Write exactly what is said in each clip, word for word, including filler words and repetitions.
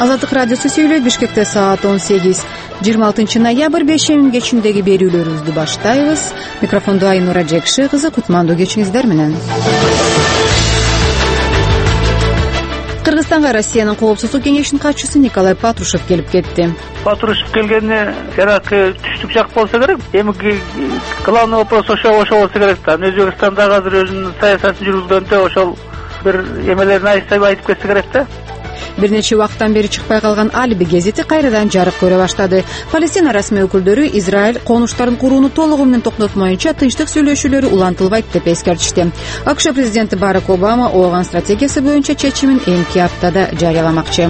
Азаттык радиосу сүйлөйт. Бишкекте саат он сегиз жыйырма алтынчы ноябрь бешинин кечиндеги берүүлөрүбүздү баштайбыз. Микрофондо Айнура Жекши кызы, кутмандуу кечиңиздер менен. Кыргызстанга Россиянын коопсуздук кеңешинин катчысы Николай Патрушев келип кетти. Патрушев келгенине жанагы түштүк жак болсо керек. Эми главный вопрос ошо ошо болсо керек да. Өзбекстанда азыр өзүнүн саясатын жүргүзгөндө ошол бир эмелерин айтып кетсе керек да. Бир нече убакыттан бери чыкпай калган Алиби гезити кайрадан жарык көрө баштады. Палестина расмий өкүлдөрү Израиль конуштарын курууну толугу менен токтотмоюнча тынчтык сүйлөшүүлөрү улантылбайт деп эскертишти. АКШ президенти Барак Обама ООН стратегиясы боюнча чечимин эмки аптада жарыяламакчы.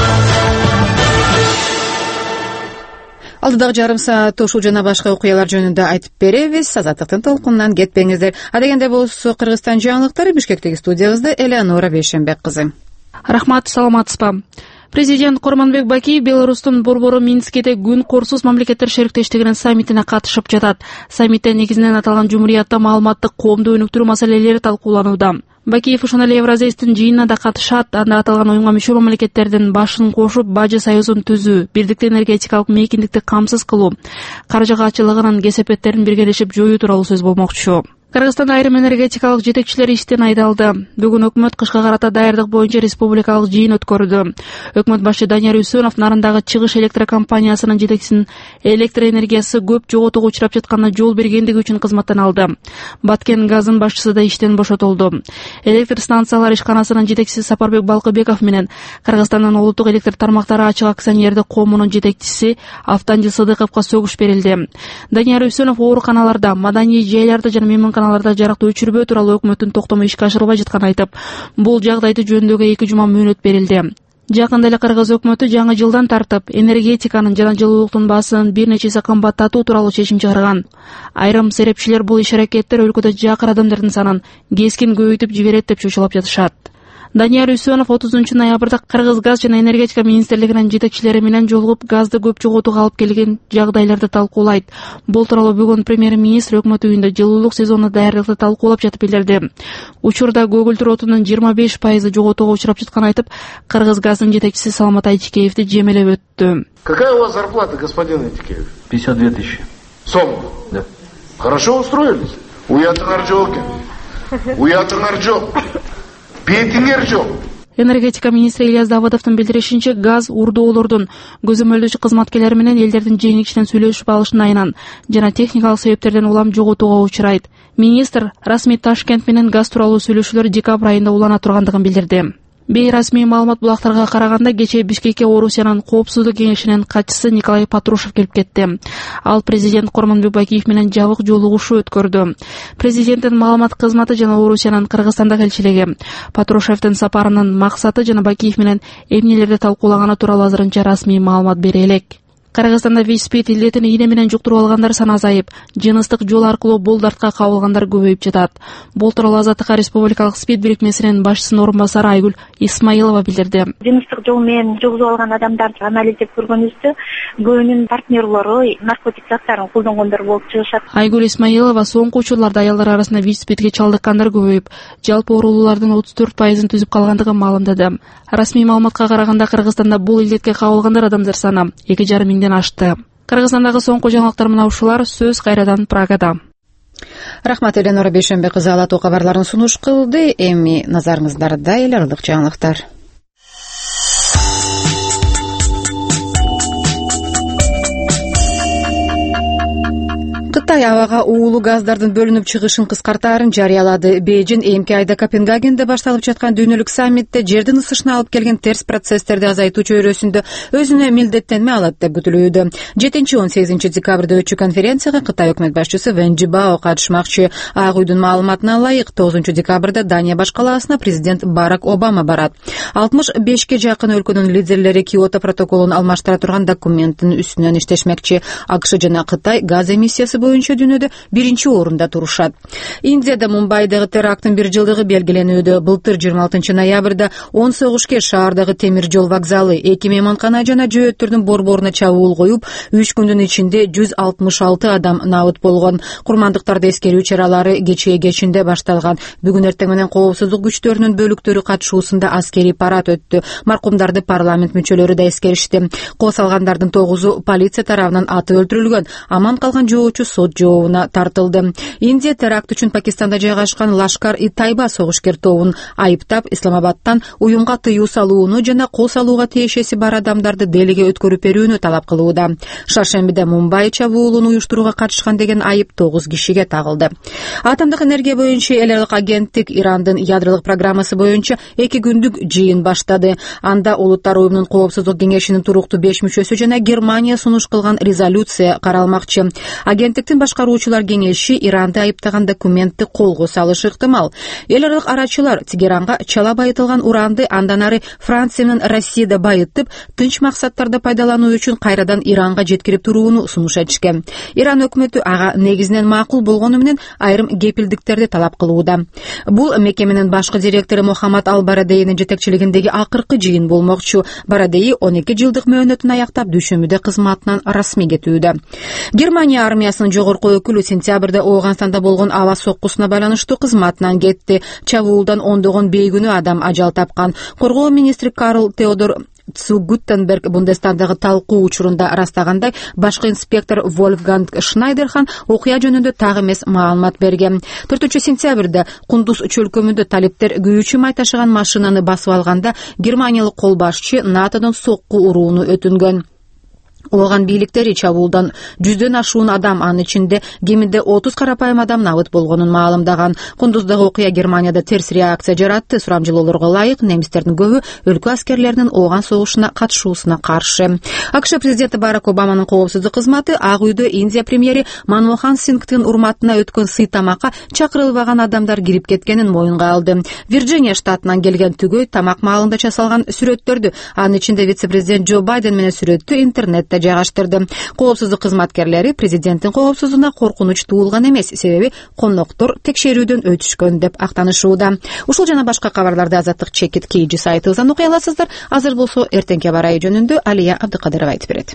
Алдыдагы жарым саат ушул жана башка окуялар жөнүндө айтып беребиз. Азаттыктын толкунунан кетпеңиздер. Адегенде болсо Кыргызстан жаңылыктары, Бишкектеги студиябызда Элеонора Бейшенбек кызы. Рахмат, саламатсызбы? Президент Курманбек Бакиев Беларустун борбору Минскиде күн корсуз мамлекеттер шериктештигинин саммитине катышып жатат. Саммитте негизинен аталган жумуриятта маалыматтык коомду өнүктүрүү маселелери талкууланууда. Бакиев ошондой эле Евразияликтин жыйынына да катышат. Анда аталган уюмга мүчө мамлекеттердин башын кошуп, бажы союзун түзүү, бирдикти энергетикалык мейкиндикти камсыз кылуу, каржы качылыгынын кесепеттерин биргелешип жоюу тууралуу сөз болмокчу. Кыргызстанда айрым энергетикалык жетекчилер иштен айдалды. Бүгүн өкмөт кышка карата даярдык боюнча республикалык жыйын өткөрдү. Өкмөт башы Данияр Үсөнов Нарындагы Чыгыш электр компаниясынын жетекчисин электр энергиясы көп жоготууга учурап жатканына жол бергендиги үчүн кызматтан алды. Баткен газын башчысы да иштен бошотулду. Электр станциялар ишканасынын жетекчиси Сапарбек Балкыбеков менен Кыргызстандын улуттук электр тармактары ачык акционердик коомунун жетекчиси Автандил Сыдыковго сөгүш берилди. Данияр Үсөнов ооруканаларда, маданий жайларда жана мейман каналарда жарыктуу өчүрбөө тууралуу өкмөттүн токтому ишке ашырылбай жатканын айтып, бул жагдайды жөндөөгө эки жума мөөнөт берилди. Жакында эле Кыргыз өкмөтү жаңы жылдан тартып энергетиканын жана жылуулуктун баасын бир нече эсе кымбаттатуу тууралуу чечим чыгарган. Айрым серепчилер бул иш-аракеттер өлкөдө жакыр адамдардын санын кескин көбөйтүп жиберет деп чочулап жатышат. Данияр Үсөнов отузунчу ноябрда Кыргыз газ жана энергетика министрлигинин жетекчилери менен жолугуп газды көп жоготууга алып келген жагдайларды талкуулайт. Бул тууралуу бүгүн премьер-министр өкмөт үйүндө жылуулук сезонуна даярдыкты талкуулап жатып билдирди. Учурда көгүлтүр отунун жыйырма беш пайызы жоготууга учурап жатканын айтып, Кыргыз газдын жетекчиси Саламат Айтикеевди жемелеп өттү. Какая у вас зарплата, господин Айтикеев? пятьдесят две тысячи. Сом? Да. Хорошо устроились? Уятыңар жок экен. Уятыңар жок. Бетиңер жок. Энергетика министри Ильяс Давыдовдун билдиришинче, газ урдоолордун көзөмөлдөөчү кызматкерлери менен элдердин жеңил кишинен сүйлөшүп алышын айынан жана техникалык себептерден улам жоготууга учурайт. Министр расмий Ташкент менен газ тууралуу сүйлөшүүлөр декабрь айында улана тургандыгын билдирди. Бейрасмий маалымат булактарга караганда кечээ Бишкекке Орусиянын коопсуздук кеңешинин катчысы Николай Патрушев келип кетти. Ал президент Курманбек Бакиев менен жабык жолугушуу өткөрдү. Президенттин маалымат кызматы жана Орусиянын Кыргызстандагы элчилиги Патрушевдин сапарынын максаты жана Бакиев менен эмнелерди талкуулаганы тууралуу азырынча расмий маалымат бере элек. Кыргызстанда ВИЧ-СПИД илдетин ийне менен жуктуруп алгандар саны азайып, жыныстык жол аркылуу бул дартка кабылгандар көбөйүп жатат. Бул тууралуу Азаттыкка республикалык СПИД бирикмесинин башчысынын орун басары Айгүл Исмаилова билдирди. Жыныстык жол менен жугузуп алган адамдарды анализдеп көргөнүбүздө көбүнүн партнерлору наркотик заттарын колдонгондор болуп чыгышат. Айгүл Исмаилова соңку учурларда аялдар арасында ВИЧ-СПИДке чалдыккандар көбөйүп, жалпы оорулуулардын отуз төрт пайызын түзүп калгандыгын маалымдады. Расмий маалыматка караганда Кыргызстанда бул илдетке кабылгандар адамдар саны эки жарым миңден ашты. Кыргызстандагы соңку жаңылыктар мына ушулар. Сөз кайрадан Прагада. Рахмат, Элеонора Бейшенбек кызы алатуу кабарларын сунуш кылды. Эми назарыңыздарда эл аралык жаңылыктар. Кытай абага уулуу газдардын бөлүнүп чыгышын кыскартаарын жарыялады. Бейжин эмки айда Копенгагенде башталып жаткан дүйнөлүк саммитте жердин ысышына алып келген терс процесстерди азайтуу чөйрөсүндө өзүнө милдеттенме алат деп күтүлүүдө. жетинчи он сегизинчи декабрда өтчү конференцияга Кытай өкмөт башчысы Вэн Жибао катышмакчы. Ак үйдүн маалыматына ылайык, тогузунчу декабрда Дания баш калаасына президент Барак Обама барат. алтымыш бешке жакын өлкөнүн лидерлери Киото протоколун алмаштыра турган документтин үстүнөн иштешмекчи. АКШ жана Кытай газ эмиссиясы боюнча боюнча дүйнөдө биринчи орунда турушат. Индияда Мумбайдагы теракттын бир жылдыгы белгиленүүдө. Былтыр жыйырма алтынчы ноябрда он согушкер шаардагы темир жол вокзалы, эки мейманкана жана жөөттөрдүн борборуна чабуул коюп, үч күндүн ичинде жүз алтымыш алты адам набыт болгон. Курмандыктарды эскерүү чаралары кечээ кечинде башталган. Бүгүн эртең менен коопсуздук күчтөрүнүн бөлүктөрү катышуусунда аскерий парад өттү. Маркумдарды парламент мүчөлөрү да эскеришти. Кол салгандардын тогузу полиция тарабынан атып өлтүрүлгөн. Аман калган жоочу сот жообуна тартылды. Индия теракт үчүн Пакистанда жайгашкан Лашкар-и-Тайба согушкер тобун айыптап, Исламабадтан уюмга тыюу салууну жана кол салууга тиешеси бар адамдарды Делиге өткөрүп берүүнү талап кылууда. Шаршембиде Мумбай чабуулун уюштурууга катышкан деген айып тогуз кишиге тагылды. Атомдук энергия боюнча эл аралык агенттик Ирандын ядролук программасы боюнча эки күндүк жыйын баштады. Анда Улуттар уюмунун коопсуздук кеңешинин туруктуу беш мүчөсү жана Германия сунуш кылган резолюция каралмакчы. Агенттиктин башкаруучулар кеңеши Иранды айыптаган документти колго салышы ыктымал. Эл аралык арачылар Тегеранга чала байытылган уранды андан ары Франция менен Россияда байытып, тынч максаттарда пайдалануу үчүн кайрадан Иранга жеткирип турууну сунуш этишкен. Иран өкмөтү ага негизинен макул болгону менен айрым кепилдиктерди талап кылууда. Бул мекеменин башкы директору Мухаммад Ал-Барадейнин жетекчилигиндеги акыркы жыйын болмокчу. Барадей он эки жылдык мөөнөтүн аяктап дүйшөмбүдө кызматынан расмий кетүүдө. Германия армиясынын жогорку өкүлү сентябрда Ооганстанда болгон аба соккусуна байланыштуу кызматынан кетти. Чабуулдан ондогон бейгүнөө адам ажал тапкан. Коргоо министри Карл Теодор Цу Гуттенберг Бундестагдагы талкуу учурунда растагандай, башкы инспектор Вольфганг Шнайдерхан окуя жөнүндө так эмес маалымат берген. төртүнчү сентябрда Кундуз чөлкөмүндө талиптер күйүүчү май ташыган машинаны басып алганда германиялык кол башчы НАТОдон сокку урууну өтүнгөн. Оған бийликтери чабуулдан жүздөн ашуун адам, анын ичинде кеминде отуз карапайым адам набыт болгонун маалымдаган. Кундуздагы окуя Германияда терс реакция жаратты. Сурамжылоолорго ылайык немистердин көбү өлкө аскерлеринин ооган согушуна катышуусуна каршы. АКШ президенти Барак Обаманын коопсуздук кызматы Ак үйдө Индия премьери Манмохан Сингдин урматына өткөн сый тамакка чакырылбаган адамдар кирип кеткенин моюнга алды. Вирджиния штатынан келген түгөй тамак маалында часалган сүрөттөрдү, анын ичинде вице-президент Джо Байден менен сүрөттү интернетте жайгаштырды. Коопсуздук кызматкерлери президенттин коопсуздугуна коркунуч туулган эмес, себеби коноктор текшерүүдөн өтүшкөн деп актанышууда. Ушул жана башка кабарларды Азаттык чекит кейжи сайтыбыздан окуй аласыздар. Азыр болсо эртеңки аба ырайы жөнүндө Алия Абдыкадырова айтып берет.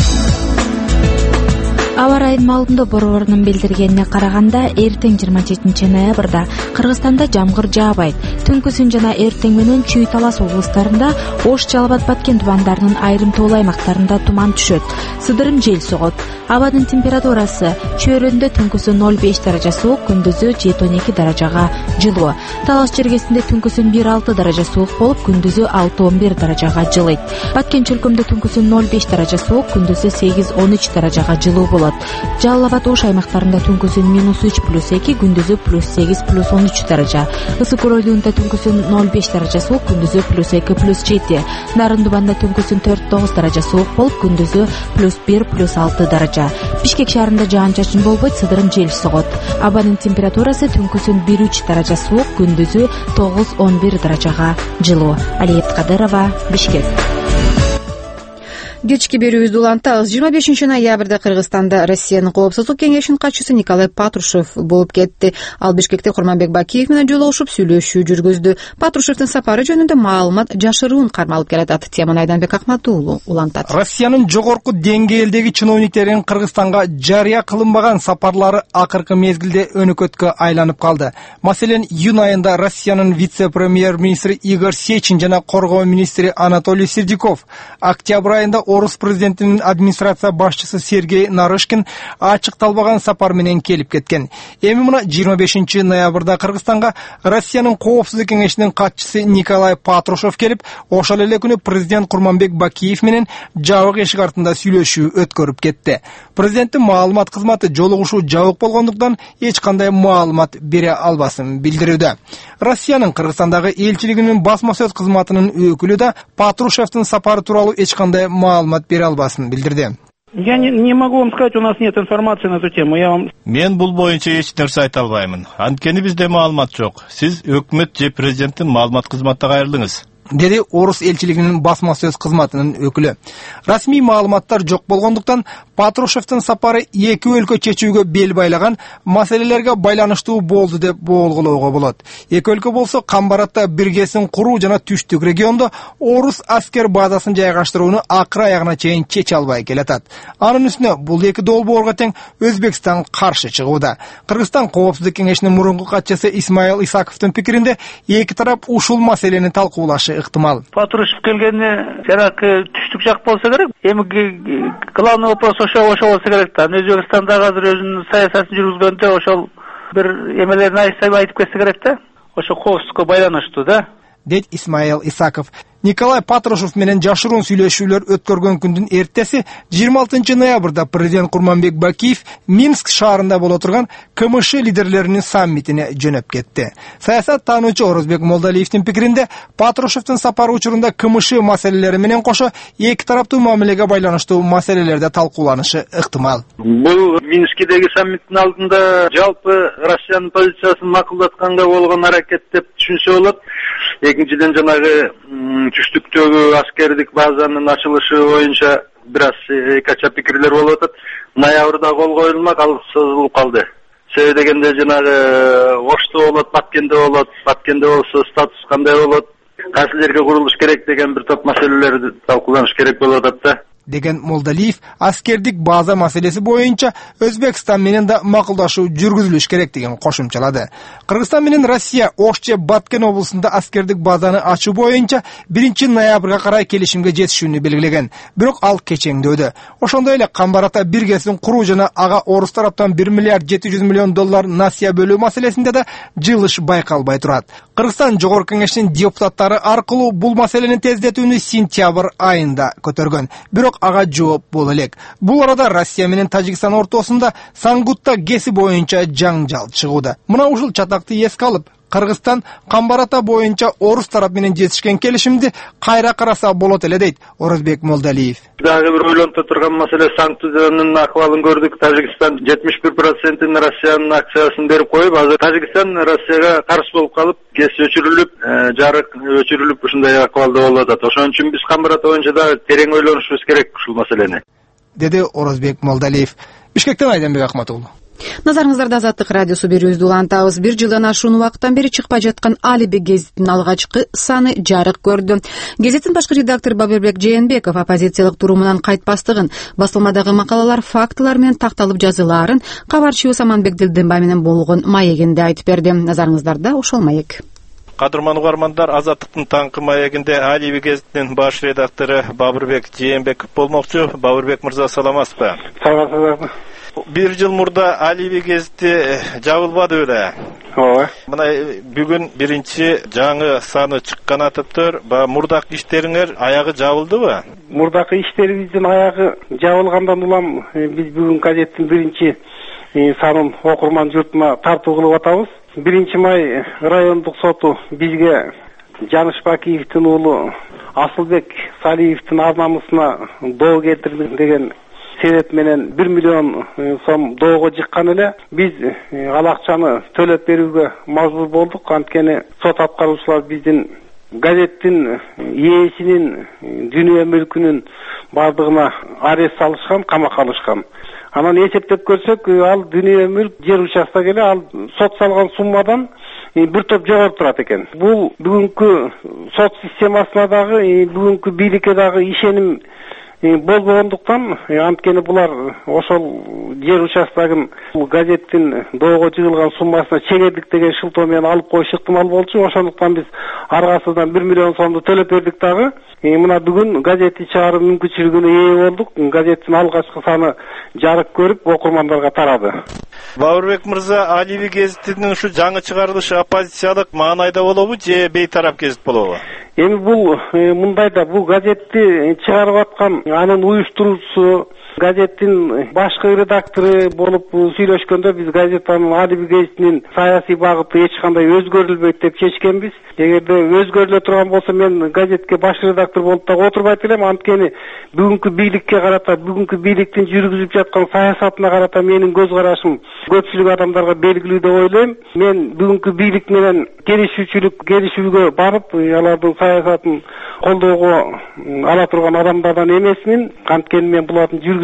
Аба ырайынын маалында борборунун билдиргенине караганда, эртең жыйырма жетинчи ноябрда Кыргызстанда жамгыр жаабайт. Түнкүсүн жана эртең менен Чүй Талас облустарында, Ош Жалал Абад Баткен тубандарынын айрым тоол аймактарында туман түшөт. Сыдырым жел согот. Абадын температурасы чөйрөндө түнкүсүн ноль беш даража суук, күндүзү жети он эки даражага жылуу. Талас жергесинде түнкүсүн бир алты даража суук болуп, күндүзү алты он бир даражага жылыйт. Баткен чөлкөмдө түнкүсүн ноль беш даража суук, күндүзү сегиз он үч даражага жылуу болот. Жалал Абад Ош аймактарында түнкүсүн минус үч плюс эки, күндүзү плюс сегиз плюс он үч даража. Ысык Көл районунда түнкүсүн ноль беш даража суук, күндүзү плюс эки плюс жети. Нарындубанда түнкүсүн төрт тогуз даража суук болуп, күндүзү плюс бир плюс алты даража. Бишкек шаарында жаан-чачын болбойт, сыдырым жел согот. Абанын температурасы түнкүсүн бир үч даража суук, күндүзү тогуз он бир даражага жылуу. Алия Абдыкадырова, Бишкек. Кечки берүүбүздү улантабыз. жыйырма бешинчи ноябрда Кыргызстанда Россиянын коопсуздук кеңешинин катчысы Николай Патрушев болуп кетти. Ал Бишкекте Курманбек Бакиев менен жолугушуп сүйлөшүү жүргүздү. Патрушевдин сапары жөнүндө маалымат жашыруун кармалып келатат. Теманы Айданбек Акматуулу улантат. Россиянын жогорку деңгээлдеги чиновниктеринин Кыргызстанга жарыя кылынбаган сапарлары акыркы мезгилде өнөкөткө айланып калды. Маселен, июнь айында Россиянын вице-премьер-министри Игорь Сечин жана коргоо министри Анатолий Сердюков, октябрь айында Орус президентинин администрация башчысы Сергей Нарышкин ачыкталбаган сапар менен келип кеткен. Эми мына жыйырма бешинчи ноябрда Кыргызстанга Россиянын коопсуздук кеңешинин катчысы Николай Патрушев келип, ошол эле күнү президент Курманбек Бакиев менен жабык эшик артында сүйлөшүү өткөрүп кетти. Президенттин маалымат кызматы жолугушуу жабык болгондуктан эч кандай маалымат бере албасын билдирүүдө. Россиянын Кыргызстандагы элчилигинин басма сөз кызматынын өкүлү да Патрушевдин сапары тууралуу эч кандай маалымат бере албасын билдирди. Я не, не могу вам сказать, у нас нет информации на эту тему. Я вам... Мен бул боюнча эч нерсе айта албаймын. Анткени бизде маалымат жок. Сиз өкмөт же президенттин маалымат кызматына кайрылыңыз, деди Орус элчилигинин басма сөз кызматынын өкүлү. Расмий маалыматтар жок болгондуктан Патрушевдин сапары эки өлкө чечүүгө бел байлаган маселелерге байланыштуу болду деп болгоолоого болот. Эки өлкө болсо Камбаратта биргесин куруу жана түштүк региондо орус аскер базасын жайгаштырууну акыр аягына чейин чече албай келатат. Анын үстүнө бул эки долбоорго тең Өзбекстан каршы чыгууда. Кыргызстан коопсуздук кеңешинин мурунку катчысы Исмаил Исаковдун пикиринде эки тарап ушул маселени талкуулашы ыктымал. Патрушев келгенде жаракы түштүк жак болсо керек. Эми главный вопрос ошо ошо болсо керек да. Өзбекстанда азыр өзүнүн саясатын жүргүзгөндө ошол бир эмелерин айтып кетсе керек да. Ошо коопсуздукка байланыштуу да. Дейт Исмаил Исаков. Николай Патрушев менен жашыруун сүйлөшүүлөр өткөргөн күндүн эртеси жыйырма алтынчы ноябрда президент Курманбек Бакиев Минск шаарында боло турган КМШ лидерлеринин саммитине жөнөп кетти. Саясат таануучу Орозбек Молдалиевдин пикиринде Патрушевдин сапары учурунда КМШ маселелери менен кошо эки тараптуу мамилеге байланыштуу маселелерде талкууланышы ыктымал. Бул Минскидеги саммиттин алдында жалпы Россиянын позициясын макулдатканга болгон аракет деп түшүнсө болот. Экинчиден жанагы түштүктөгү аскердик базанын ачылышы боюнча бир аз экача пикирлер болуп атат. Ноябрда кол коюлмак, ал созулуп калды. Себеби дегенде жанагы Ошто болот, Баткенде болот, Баткенде болсо статус кандай болот, кайсы жерге курулуш керек деген бир топ маселелерди талкууланыш керек болуп атат да. Деген Молдалиев аскердик база маселеси боюнча Өзбекстан менен да макулдашуу жүргүзүлүш керек деген кошумчалады. Кыргызстан менен Россия Ош же Баткен облусунда аскердик базаны ачуу боюнча биринчи ноябрга карай келишимге жетишүүнү белгилеген. Бирок ал кечеңдөөдө. Ошондой эле Камбаратта биргесин куруу жана ага орус тараптан бир миллиард жети жүз миллион доллар насыя бөлүү маселесинде да жылыш байкалбай турат. Кыргызстан Жогорку Кеңешинин депутаттары аркылуу бул маселени тездетүүнү сентябрь айында көтөргөн. Бирок ага жооп боло элек. Бул арада Россия менен Тажикстан ортосунда Сангутта геси боюнча жаңжал чыгууда. Мына ушул чатакты эске алып, Кыргызстан Камбарата боюнча орус тарап менен жетишкен келишимди кайра караса болот эле дейт Орозбек Молдалиев. Дагы бир ойлонто турган маселе санкциянын акыбалын көрдүк. Тажикстан жетимиш бир процентин Россиянын акциясын берип коюп, азыр Тажикстан Россияга каршы болуп калып, гез өчүрүлүп, жарык өчүрүлүп ушундай акыбалда болуп атат. Ошон үчүн биз Камбарата боюнча да терең ойлонушубуз керек ушул маселени, деди Орозбек Молдалиев. Бишкектен Айданбек Акматуулу. Назарыңыздарда Азаттык радиосу берүүбүздү улантабыз. Бир жылдан ашуун убакыттан бери чыкпай жаткан Алиби гезитинин алгачкы саны жарык көрдү. Гезиттин башкы редактору Бабырбек Жээнбеков оппозициялык турумунан кайтпастыгын, басылмадагы макалалар фактылар менен такталып жазылаарын кабарчыбыз Саманбек Дилденбай менен болгон маегинде айтып берди. Назарыңыздарда ошол маек. Кадырман угармандар, Азаттыктын таңкы маегинде Алиби гезитинин баш редактору Бабырбек Жээнбеков болмокчу. Бабырбек мырза, саламатсызбы? Саламатсызбы. Бир жыл мурда Алиби гезити жабылбады беле. Ооба. Мына бүгүн биринчи жаңы саны чыккан атыптыр. Ба мурдакы иштериңер аягы жабылдыбы? Мурдакы иштерибиздин аягы жабылгандан улам биз бүгүн газеттин биринчи санын окурман журтуна тартуу кылып атабыз. биринчи май райондук соту бизге Жаныш Бакиевдин уулу Асылбек Салиевдин ар намысына доо келтирди деген себеп менен бир миллион сом доого жыккан эле. Биз ал акчаны төлөп берүүгө мажбур болдук. Анткени сот аткаруучулар биздин газеттин ээсинин дүнүйө мүлкүнүн бардыгына арест салышкан, камакка алышкан. Анан эсептеп көрсөк, ал дүнүйө мүлк жер участок эле, ал сот салган суммадан бир топ жогору турат экен. Бул бүгүнкү сот системасына дагы, бүгүнкү бийликке дагы ишеним болбогондуктан, анткени булар ошол жер участогун газеттин доого жыгылган суммасына чегердик деген шылтоо менен алып коюш ыктымал болчу. Ошондуктан биз аргасынан бир миллион сомду төлөп бердик дагы. Мына бүгүн газетти чыгаруу мүмкүнчүлүгүнө ээ болдук. Газеттин алгачкы саны жарык көрүп, окурмандарга тарады. Бабырбек мырза, Алиби гезитинин ушу жаңы чыгарылышы оппозициялык маанайда болобу же бейтарап гезит болобу? Эми бул мындайда, бул газетти чыгарып аткан анын уюштуруучусу, газеттин башкы редактору болуп сүйлөшкөндө биз газеттанын Алиби гезитинин саясий багыты эч кандай өзгөрүлбөйт деп чечкенбиз. Эгерде өзгөрүлө турган болсо мен газетке баш редактор болуп да отурбайт элем. Анткени бүгүнкү бийликке карата, бүгүнкү бийликтин жүргүзүп жаткан саясатына карата менин көз карашым көпчүлүк адамдарга белгилүү деп ойлойм. Мен бүгүнкү бийлик менен келишүүчүлүк, келишүүгө барып, алардын саясатын колдоого ала турган адамдардан эмесмин. Анткени мен булардын жүргүзүп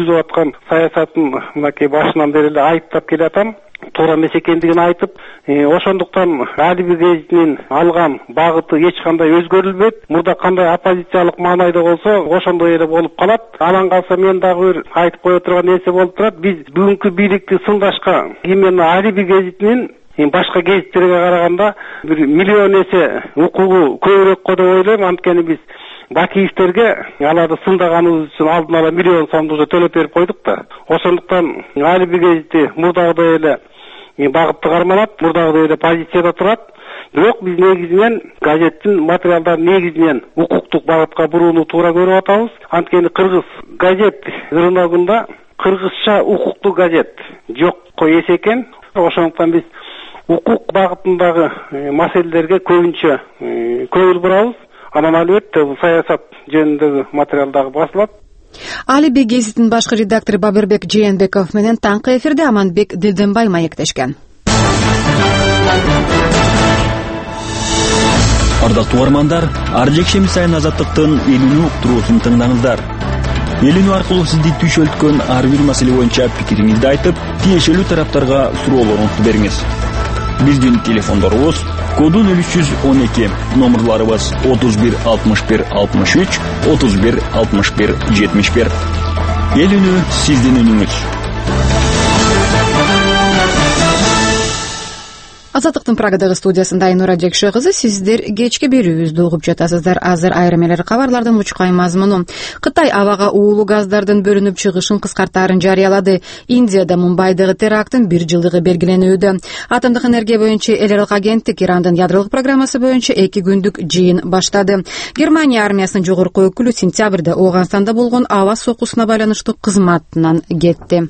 жүргүзүп аткан саясатын мынакей башынан бери эле айыптап келатам. Туура эмес экендигин айтып, ошондуктан али бир гезитинин алган багыты эч кандай өзгөрүлбөйт. Мурда кандай оппозициялык маанайда болсо, ошондой эле болуп калат. Анан калса мен дагы бир айтып кое турган нерсе болуп турат. Биз бүгүнкү бийликти сындашка именно али бир гезитинин башка гезиттерге караганда бир миллион эсе укугу көбүрөк деп ойлойм. Анткени биз Бакиевтерге аларды сындаганыбыз үчүн алдын ала миллион сомду уже төлөп берип койдук да. Ошондуктан али бир гезити мурдагыдай эле багытты карманат, мурдагыдай эле позицияда турат. Бирок биз негизинен газеттин материалдарын негизинен укуктук багытка бурууну туура көрүп атабыз. Анткени кыргыз газет рыногунда кыргызча укуктуу газет жокко эс экен. Ошондуктан биз укук багытындагы маселелерге көбүнчө көңүл бурабыз. Анан албетте бул саясат жөнүндөгү материал дагы басылат. Али бир гезитинин башкы редактору Бабырбек Жээнбеков менен таңкы эфирде Аманбек Дилденбай маектешкен. Ардактуу угармандар, ар жекшемби сайын Азаттыктын элүүнү уктуруусун тыңдаңыздар. Элүүнү аркылуу сизди түшөлткөн ар бир маселе боюнча пикириңизди айтып, тиешелүү тараптарга суроолоруңузду бериңиз. Биздин телефондорубуз коду нөл үч жүз он эки, номерларыбыз отуз бир алтымыш бир алтымыш үч, отуз бир алтымыш бир жетимиш бир. Эл үнү сиздин үнүңүз. Азаттыктын Прагадагы студиясында Айнура Жекше кызы, сиздер кечки берүүбүздү угуп жатасыздар. Азыр айрым эле кабарлардын мучкай мазмуну. Кытай абага уулуу газдардын бөлүнүп чыгышын кыскартаарын жарыялады. Индияда Мумбайдагы теракттын бир жылдыгы белгиленүүдө. Атомдук энергия боюнча эл аралык агенттик Ирандын ядролук программасы боюнча эки күндүк жыйын баштады. Германия армиясынын жогорку өкүлү сентябрда Ооганстанда болгон аба сокусуна байланыштуу кызматынан кетти.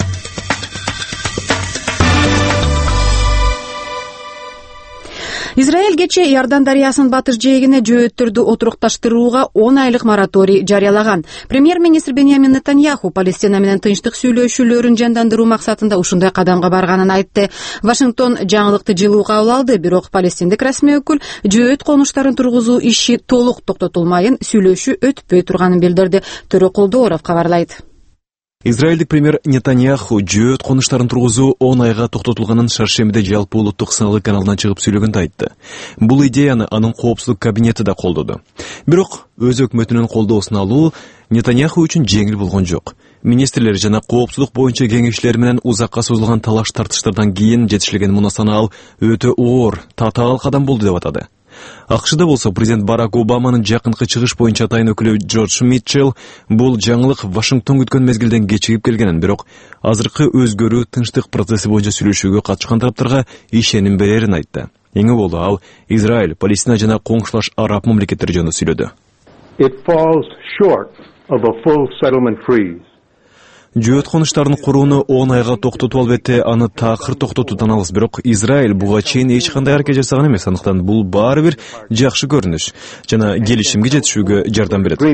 Израиль кечээ Иордан дарыясынын батыш жээгине жөөттөрдү отурукташтырууга он айлык мораторий жарыялаган. Премьер-министр Беньямин Нетаньяху Палестина менен тынчтык сүйлөшүүлөрүн жандандыруу максатында ушундай кадамга барганын айтты. Вашингтон жаңылыкты жылуу кабыл алды, бирок палестиндик расмий өкүл жөөт конуштарын тургузуу иши толук токтотулмайын, сүйлөшүү өтпөй турганын билдирди. Төрө Колдооров кабарлайт. Израилдик премьер Нетаньяху жөөт конуштарын тургузуу он айга токтотулганын шаршембиде жалпы улуттук сыналык каналынан чыгып сүйлөгөндө айтты. Бул идеяны анын коопсуздук кабинети да колдоду. Бирок өз өкмөтүнүн колдоосун алуу Нетаньяху үчүн жеңил болгон жок. Министрлер жана коопсуздук боюнча кеңешчилер менен узакка созулган талаш тартыштардан кийин жетишилген муну санаал өтө оор, татаал кадам болду деп атады. АКШда болсо президент Барак Обаманын жакынкы чыгыш боюнча атайын өкүлү Джордж Митчелл бул жаңылык Вашингтон күткөн мезгилден кечигип келгенин, бирок азыркы өзгөрүү тынчтык процесси боюнча сүйлөшүүгө катышкан тараптарга ишеним берерин айтты. Эң боло ал Израиль, Палестина жана коңшулаш араб мамлекеттери жөнүндө сүйлөдү. It falls short of a full settlement freeze. Жөөт конуштарын курууну он айга токтотуп албетте аны такыр токтотуудан алыс, бирок Израиль буга чейин эч кандай аракет жасаган эмес. Андыктан бул баары бир жакшы көрүнүш жана келишимге жетишүүгө жардам берет,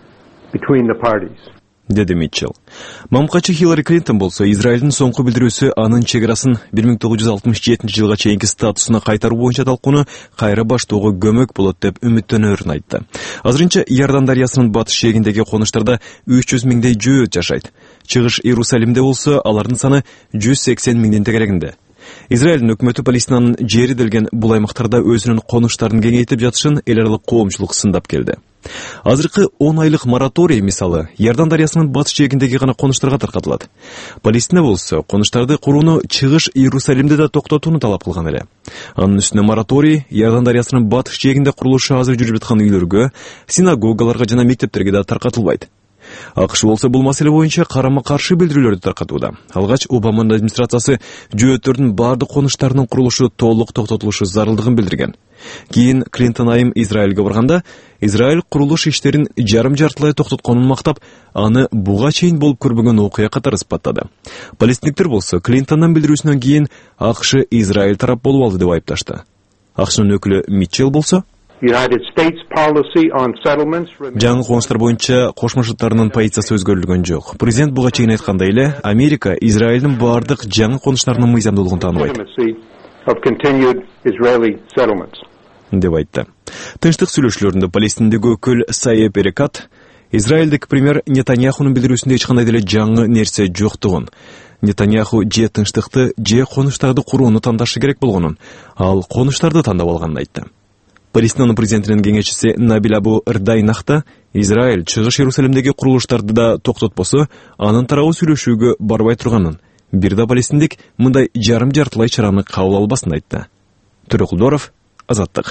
деди Митчелл. Мамкачы Хиллари Клинтон болсо Израилдин соңку билдирүүсү анын чек арасын бир миң тогуз жүз алтымыш жетинчи жылга чейинки статусуна кайтаруу боюнча талкууну кайра баштоого көмөк болот деп үмүттөнөрүн айтты. Азырынча Иордан дарыясынын батыш жээгиндеги конуштарда үч жүз миңдей жөөт жашайт. Чыгыш Иерусалимде болсо алардын саны жүз сексен миңдин тегерегинде. Израилдин өкмөтү Палестинанын жери делген бул аймактарда өзүнүн конуштарын кеңейтип жатышын эл аралык коомчулук сындап келди. Азыркы он айлык мораторий мисалы Иордан дарыясынын батыш жээгиндеги гана конуштарга таркатылат. Палестина болсо конуштарды курууну чыгыш Иерусалимде да токтотууну талап кылган эле. Анын үстүнө мораторий Иордан дарыясынын батыш жээгинде курулушу азыр жүрүп жаткан үйлөргө, синагогаларга жана мектептерге да таркатылбайт. АКШ болсо бул маселе боюнча карама-каршы билдирүүлөрдү таркатууда. Алгач Обаманын администрациясы жөөттөрдүн баардык конуштарынын курулушу толук токтотулушу зарылдыгын билдирген. Кийин Клинтон айым Израилге барганда, Израиль курулуш иштерин жарым-жартылай токтотконун мактап, аны буга чейин болуп көрбөгөн окуя катары испаттады. Палестиндиктер болсо Клинтондун билдирүүсүнөн кийин АКШ Израиль тарап болуп алды деп айыпташты. АКШнын өкүлү Митчелл болсо жаңы конуштар боюнча Кошмо Шаттарынын позициясы өзгөрүлгөн жок. Президент буга чейин айткандай эле, Америка Израилдин баардык жаңы конуштарынын мыйзамдуулугун тааныбайт деп айтты. Тынчтык сүйлөшүүлөрүндө Палестиндеги өкүл Саеп Эрекат Израилдик премьер Нетаньяхунун билдирүүсүндө эч кандай деле жаңы нерсе жоктугун, Нетаньяху же тынчтыкты, же конуштарды курууну тандашы керек болгонун, ал конуштарды тандап алганын айтты. Палестинанын президентинин кеңешчиси Набил Абу Рдайнахта Израиль Чыгыш Иерусалимдеги курулуштарды да токтотпосо, анын тарабы сүйлөшүүгө барбай турганын, бир да палестиндик мындай жарым-жартылай чараны кабыл албасын айтты. Төрөкулдоров, Азаттык.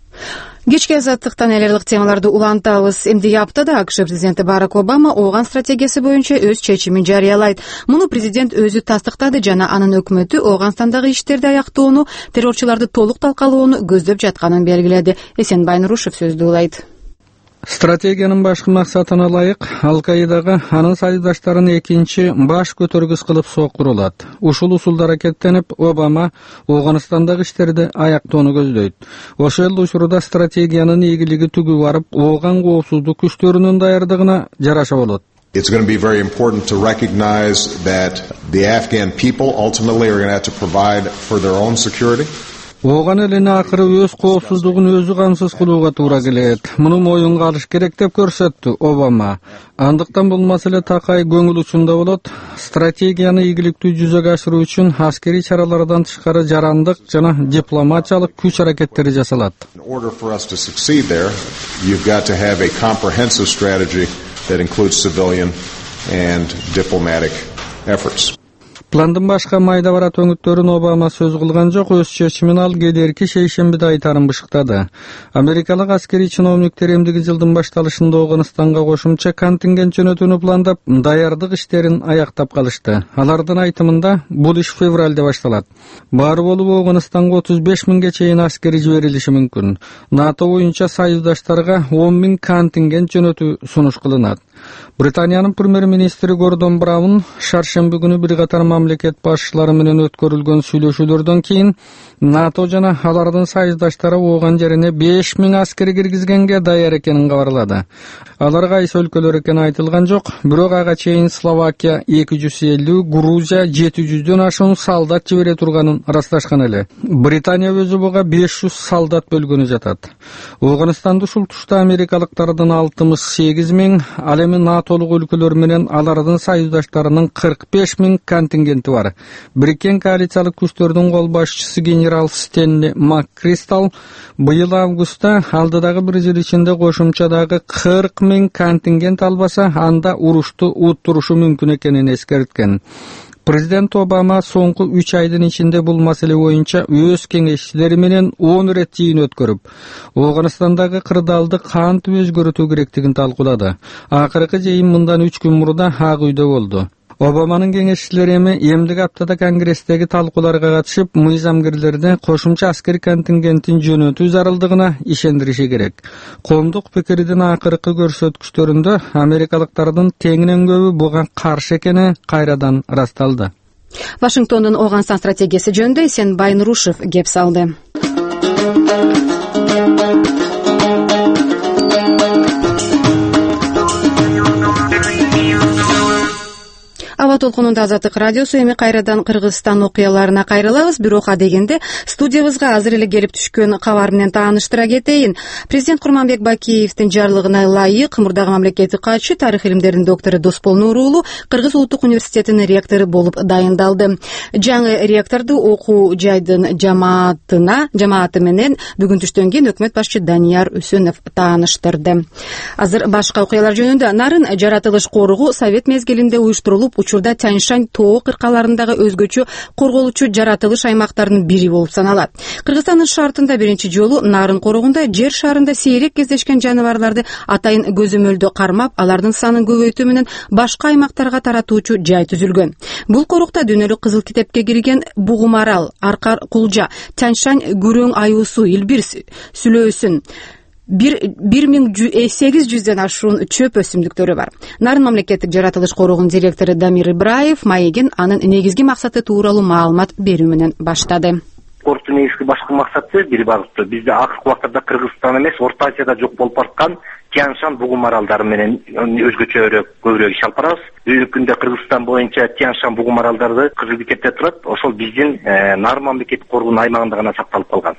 Кечки азаттыктан элерлик темаларды улантабыз. Эмди аптада АКШ президенти Барак Обама Ооган стратегиясы боюнча өз чечимин жарыялайт. Муну президент өзү тастыктады жана анын өкмөтү Ооганстандагы иштерди аяктоону, террорчуларды толук талкалоону көздөп жатканын белгиледи. Эсенбай Нурушев сөздү улайт. Стратегиянын башкы максатына ылайык Ал-Каидага анын союздаштарын экинчи баш көтөргүс кылып сокурулат. Ушул усулда аракеттенип, Обама Ооганстандагы иштерди аяктоону көздөйт. Ошол учурда стратегиянын ийгилиги түгү барып, Ооган коопсуздук күчтөрүнүн даярдыгына жараша болот. It's going to be very important to recognize that the Afghan people ultimately are going to have to provide for their own security. Ооган элине акыры өз коопсуздугун өзү камсыз кылууга туура келет. Муну моюнга алыш керек деп көрсөттү Обама. Андыктан бул маселе такай көңүл учунда болот. Стратегияны ийгиликтүү жүзөгө ашыруу үчүн аскерий чаралардан тышкары жарандык жана дипломатиялык күч аракеттери жасалат. In order for us to succeed there, you've got to have a comprehensive strategy that includes civilian and diplomatic efforts. Пландын башка майда бара төңүттөрүн Обама сөз кылган жок, өз чечимин ал кедерки шейшембиде айтарын бышыктады. Америкалык аскерий чиновниктер эмдиги жылдын башталышында Ооганстанга кошумча контингент жөнөтүүнү пландап, даярдык иштерин аяктап калышты. Алардын айтымында бул иш февралда башталат. Баары болуп Ооганстанга отуз беш миңге чейин аскери жиберилиши мүмкүн. НАТО боюнча союздаштарга он миң контингент жөнөтүү сунуш кылынат. Британиянын премьер-министри Гордон Браун шаршемби күнү бир катар мамлекет башчылары менен өткөрүлгөн сүйлөшүүлөрдөн кийин НАТО жана алардын союздаштары Ооган жерине беш миң аскери киргизгенге даяр экенин кабарлады. Алар кайсы өлкөлөр экени айтылган жок, бирок ага чейин Словакия эки жүз элүү, Грузия жети жүздөн ашуун солдат жибере турганын ырасташкан эле. Британия өзү буга беш жүз солдат бөлгөнү жатат. Ооганстанды ушул тушта америкалыктардын алтымыш сегиз миң, ал эми натолук өлкөлөр менен алардын союздаштарынын кырк беш миң контингенти бар. Бириккен коалициялык күчтөрдүн кол башчысы генерал Стенли Маккристал быйыл августта алдыдагы бир жыл ичинде кошумчадагы кырк миң контингент албаса, анда урушту уттурушу мүмкүн экенин эскерткен. Президент Обама соңку үч айдын ичинде бул маселе боюнча өз кеңешчилери менен он ирет жыйын өткөрүп, Ооганстандагы кырдаалды кантип өзгөртүү керектигин талкуулады. Акыркы жыйын мындан үч күн мурда Ак үйдө болду. Обаманын кеңешчилери эми эмдиги аптада Конгресстеги талкууларга катышып, мыйзамгерлерди кошумча аскери контингентин жөнөтүү зарылдыгына ишендириши керек. Коомдук пикирдин акыркы көрсөткүчтөрүндө америкалыктардын теңинен көбү буга каршы экени кайрадан ырасталды. Вашингтондун Ооганстан стратегиясы жөнүндө Эсенбай Нурушев кеп салды. Аба толкунунда Азаттык радиосу, эми кайрадан Кыргызстан окуяларына кайрылабыз. Бирок адегенде студиябызга азыр эле келип түшкөн кабар менен тааныштыра кетейин. Президент Курманбек Бакиевдин жарлыгына ылайык мурдагы мамлекеттик катчы, тарых илимдеринин доктору Доспол Нуру уулу Кыргыз улуттук университетинин ректору болуп дайындалды. Жаңы ректорду окуу жайдын жамаатына жамааты менен бүгүн түштөн кийин өкмөт башчы Данияр Үсөнов тааныштырды. Азыр башка окуялар жөнүндө. Нарын жаратылыш коругу совет мезгилинде уюштурулуп, учурда Тянь-Шань тоо кыркаларындагы өзгөчө корголучу жаратылыш аймактарынын бири болуп саналат. Кыргызстандын шартында биринчи жолу нарын корогунда жер шарында сейрек кездешкен жаныбарларды атайын көзөмөлдө кармап, алардын санын көбөйтүү менен башка аймактарга таратуучу жай түзүлгөн. Бул корукта дүйнөлүк кызыл китепке кирген Бугумарал, Аркар Кулжа, Тянь-Шань күрөң аюусу, Илбир сүлөөсүн, бир миң сегиз жүздөн ашуун чөп өсүмдүктөрү бар. Нарын мамлекеттик жаратылыш корогунун директору Дамир Ибраев маегин анын негизги максаты тууралуу маалымат берүү менен баштады. Коруктун негизги башкы максаты бир багыттуу. Бизде акыркы убактарда Кыргызстан эмес, Орто Азияда жок болуп бараткан Тянь-Шань бугумаралдары менен өзгөчөрөөк көбүрөөк иш алып барабыз. Бүгүнкү күндө Кыргызстан боюнча Тянь-Шань бугумаралдары кызыл китепте турат. Ошол биздин Нарын мамлекеттик коргоонун аймагында гана сакталып калган.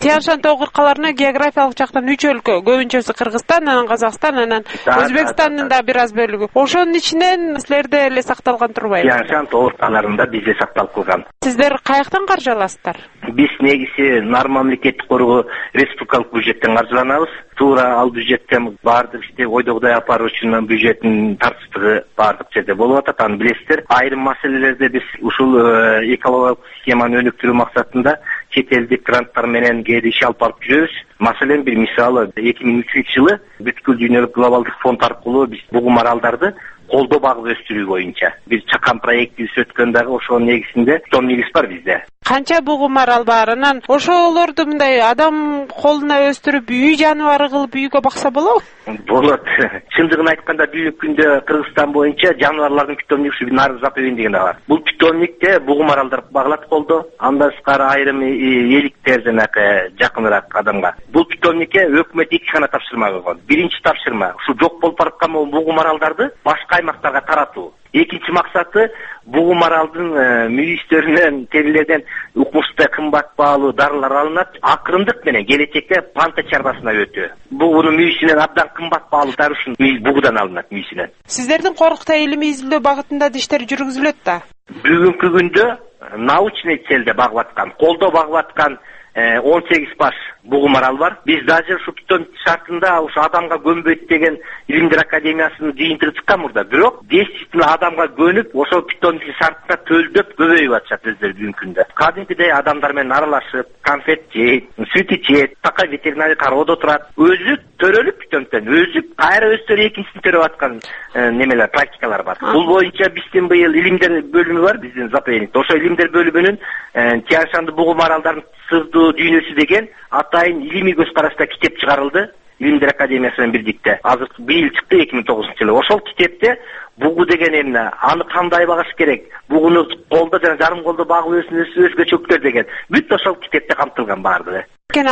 Тянь-Шань тоо кыркаларына географиялык жактан үч өлкө, көбүнчөсү Кыргызстан, анан Казакстан, анан Өзбекстандын да бир аз бөлүгү. Ошонун ичинен силерде эле сакталган турбайбы? Тянь-Шань тоо кыркаларында бизде сакталып калган. Сиздер каяктан каржы аласыздар? Биз негизи нар мамлекеттик коргоо республикалык бюджеттен каржыланабыз. Туура ал бюджеттен баардык ишти ойдогудай алып баруу үчүн бюджеттин тартыштыгы баардык жерде болуп атат. Аны билесиздер. Айрым маселелерде биз ушул экологиялык схеманы өнүктүрүү максатында чет элдик гранттар менен кээде иш алып барып жүрөбүз. Маселен бир мисалы эки миң үчүнчү жылы бүткүл дүйнөлүк глобалдык фонд аркылуу биз бугу маралдарды колдоо багып өстүрүү боюнча бир чакан проектибиз өткөн дагы ошонун негизинде том негиз бар бизде. Канча бугу марал бар? Анан ошолорду мындай адам колуна өстүрүп үй жаныбары кылып үйгө бакса болобу? Болот. Чындыгын айтканда бүгүнкү күндө Кыргызстан боюнча жаныбарлардын питомниги ушу Нарыз заповедник деген бар. Бул питомникте бугу маралдар багылат колдо. Андан тышкары айрым эликтер жанагы жакыныраак адамга. Бул питомникке өкмөт эки гана тапшырма койгон. Биринчи тапшырма ушу жок болуп бараткан бугу маралдарды башка аймактарга таратуу. Экинчи максаты бугу маралдын мүйүстөрүнөн, терилерден укмуштай кымбат баалуу дарылар алынат. Акырындык менен келечекте панта чарбасына өтүү. Бугунун мүйүсүнөн абдан кымбат баалуу дары ушул бугудан алынат мүйүсүнөн. Сиздердин корукта илимий изилдөө багытында иштер жүргүзүлөт да? Бүгүнкү күндө научный целде багып аткан, колдоо багып аткан он сегиз баш бугу марал бар. Биз даже ушу питомник шартында ушу адамга көнбөйт деген Илимдер академиясынын жыйынтыгы чыккан мурда. Бирок действительно адамга көнүп, ошол питомник шартында төлдөп көбөйүп атышат өздөрү бүгүнкү күндө. Кадимкидей адамдар менен аралашып, конфет жейт, сүт ичет, такай ветеринарий кароодо турат. Өзү төрөлүп питомниктен, өзү кайра өздөрү экинчисин төрөп аткан немелер, практикалар бар. Бул боюнча биздин быйыл илимдер бөлүмү бар биздин заповедникте. Ошо илимдер бөлүмүнүн Тянь-Шаньды бугу маралдарын сырдуу дүйнөсү деген атайын илимий көз карашта китеп чыгарылды. Илимдер академиясы менен бирдикте. Азыр быйыл чыкты эки миң тогузунчу жылы. Ошол китепте бугу деген эмне, аны кандай багыш керек, бугуну колдо жана жарым колдо багып өсүнүш өзгөчөлүктөр деген бүт ошол китепте камтылган баардыгы.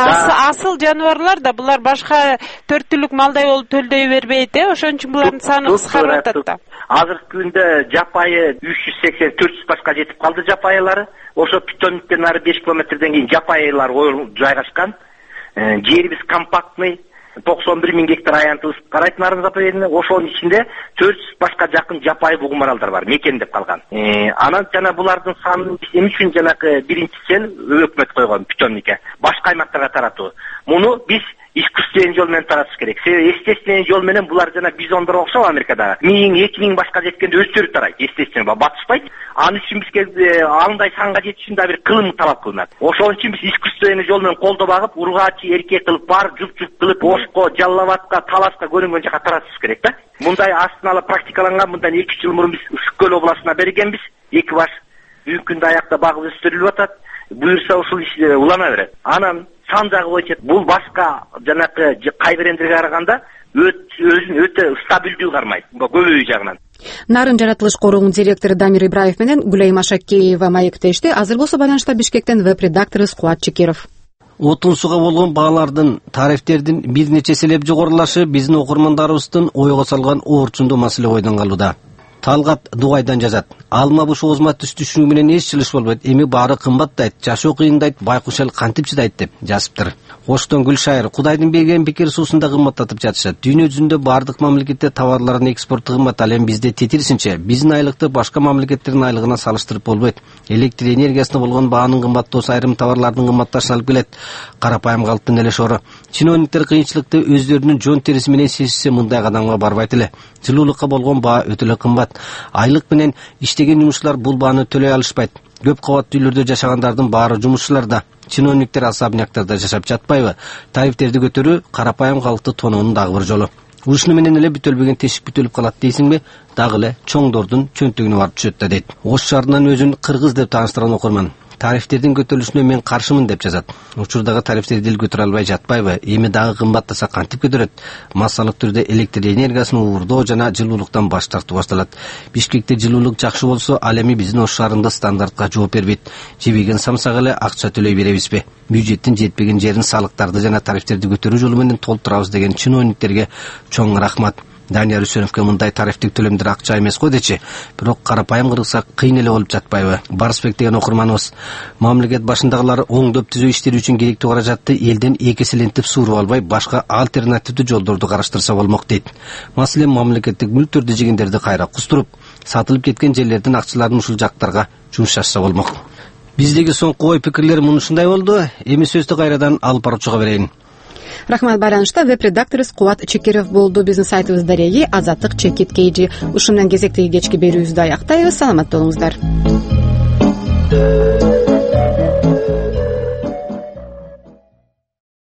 Асыл жаныбарлар да булар башка төрт түлүк малдай болуп төлдөй бербейт, э? Ошон үчүн булардын саны кыскарып атат да. Азыркы күндө жапайы үч жүз сексен төрт жүз башка жетип калды жапайылары. Ошо питомниктен ары беш километрден кийин жапайылар жайгашкан. Жерибиз компактный. токсон бир миң гектар аянтыбыз карайт Нарын заповедине. Ошонун ичинде төрт жүз башка жакын жапайы бугу маралдар бар, мекендеп калган. Анан жана булардын санын эмне үчүн жанагы биринчи цел өкмөт койгон питомникке башка аймактарга таратуу. Муну биз искусственный жол менен таратыш керек. Себеби естественный жол менен булар жана бизондор окшоп Америкада миң эки миң башка жеткенде өздөрү тарайт, естественно батышпайт. Аны үчүн бизге андай санга жетиш үчүн да бир кылым талап кылынат. Ошон үчүн биз искусственный жол менен колдо багып, ургачы эркек кылып, бар жуп-жуп кылып, Ошко, Жалал-Абадка, Таласка көрүнгөн жака таратыш керек да. Мындай астын ала практикаланган, мындан эки жыл мурун биз Үскөл областына бергенбиз. Эки баш бүгүнкү күндө аякта багып өстүрүлүп атат. Буюрса ушул иш улана берет. Анан сан жагы боюнча бул башка жанакы кай берендерге караганда өзүн өтө стабилдүү кармайт, көбөйүү жагынан. Нарын жаратылыш коруунун директору Дамир Ибраев менен Гүлайым Ашакеева маектешти. Азыр болсо байланышта Бишкектен веб-редактору Скуат Чекиров. Отун суга болгон баалардын, тарифтердин бир нече эселеп жогорулашы биздин окурмандарыбыздын ойго салган оорчундуу маселе бойдон калууда. Талгат Дугайдан жазат. Алма буш озма түстүшүнү менен эч чылыш болбойт. Эми баары кымбаттайт, жашоо кыйындайт, байкуш эл кантип чыдайт деп жазыптыр. Оштон Гүлшайыр Кудайдын берген пикир суусунда кымбаттатып жатышат. Дүйнө жүзүндө бардык мамлекетте товарлардын экспорту кымбат, ал эми бизде тетирисинче биздин айлыкты башка мамлекеттердин айлыгына салыштырып болбойт. Электр энергиясына болгон баанын кымбаттоосу айрым товарлардын кымбатташына алып келет. Карапайым калыптын эле шору. Чиновниктер кыйынчылыкты өздөрүнүн жон териси менен сезишсе мындай кадамга барбайт эле. Жылуулукка болгон баа өтө эле кымбат. Айлык менен иштеген жумушчулар бул бааны төлөй алышпайт. Көп кабаттуу үйлөрдө жашагандардын баары жумушчуларда. Чиновниктер особняктарда жашап жатпайбы? Тарифтерди көтөрүү карапайым калкты тоноонун дагы бир жолу. Ушуну менен эле бүтөлбөгөн тешик бүтөлүп калат дейсиңби? Дагы эле чоңдордун чөнтөгүнө барып түшөт да дейт. Ош шаарынан өзүн кыргыз деп тааныштырган окурман. Тарифтердин көтөрүлүшүнө мен каршымын деп жазат. Учурдагы тарифтерди эл көтөрө албай жатпайбы? Эми дагы кымбаттаса кантип көтөрөт? Массалык түрдө электр энергиясын уурдоо жана жылуулуктан баш тартуу башталат. Бишкекте жылуулук жакшы болсо, ал эми биздин Ош шаарында стандартка жооп бербейт. Жебеген самсак эле акча төлөй беребизби? Бюджеттин жетпеген жерин салыктарды жана тарифтерди көтөрүү жолу менен толтурабыз деген чиновниктерге чоң рахмат. Данияр Үсеновке мындай тарифтик төлөмдөр акча эмес го дечи. Бирок карапайым кыргызга кыйын эле болуп жатпайбы? Барысбек деген окурманыбыз мамлекет башындагылар оңдоп түзөө иштери үчүн керектүү каражатты элден эки эселентип suurуп албай, башка альтернативдүү жолдорду караштырса болмок дейт. Маселен, мамлекеттик мүлктөрдү жегендерди кайра кустуруп, сатылып кеткен жерлердин акчаларын ушул жактарга жумшашса болмок. Биздеги соңку ой пикирлер мунушундай болду. Эми сөздү кайрадан алып баруучуга берейин. Рахмат. Байланышта веб-редакторубуз Кубат Чекеров болду. Биздин сайтыбыз дареги Азаттык чекит кейжи. Ушундан кезектеги кечки берүүбүздү аяктайбыз. Саламат болуңуздар.